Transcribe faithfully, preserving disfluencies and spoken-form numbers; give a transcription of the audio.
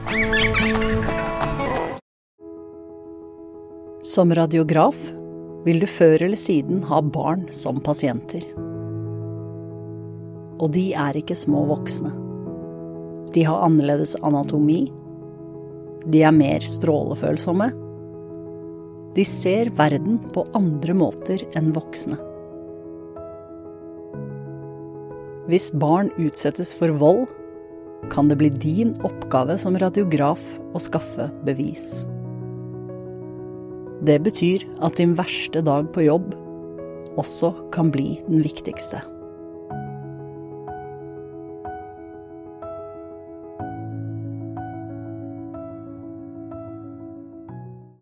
Som radiograf vil du før eller siden ha barn som pasienter. Og de er ikke små voksne. De har annerledes anatomi. De er mer strålefølsomme. De ser verden på andre måter enn voksne. Hvis barn utsettes for vold, kan det bli din oppgave som radiograf å skaffe bevis. Det betyr at din verste dag på jobb også kan bli den viktigste.